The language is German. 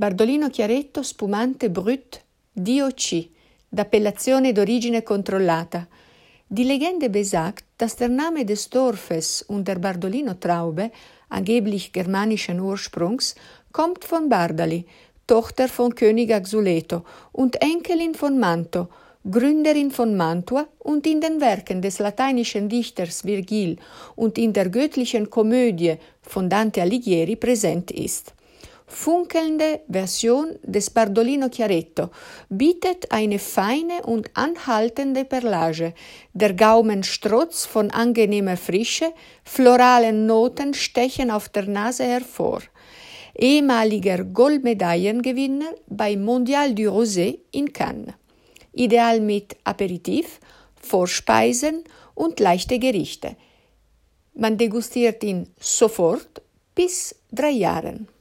Bardolino Chiaretto spumante Brut DOC, d'appellazione d'origine controllata. Die Legende besagt, dass der Name des Dorfes unter Bardolino Traube, angeblich germanischen Ursprungs, kommt von Bardali, Tochter von König Axuleto und Enkelin von Manto, Gründerin von Mantua und in den Werken des lateinischen Dichters Virgil und in der göttlichen Komödie von Dante Alighieri präsent ist. Funkelnde Version des Bardolino Chiaretto bietet eine feine und anhaltende Perlage. Der Gaumen strotzt von angenehmer Frische, floralen Noten stechen auf der Nase hervor. Ehemaliger Goldmedaillengewinner beim Mondial du Rosé in Cannes. Ideal mit Aperitif, Vorspeisen und leichte Gerichte. Man degustiert ihn sofort bis 3 Jahren.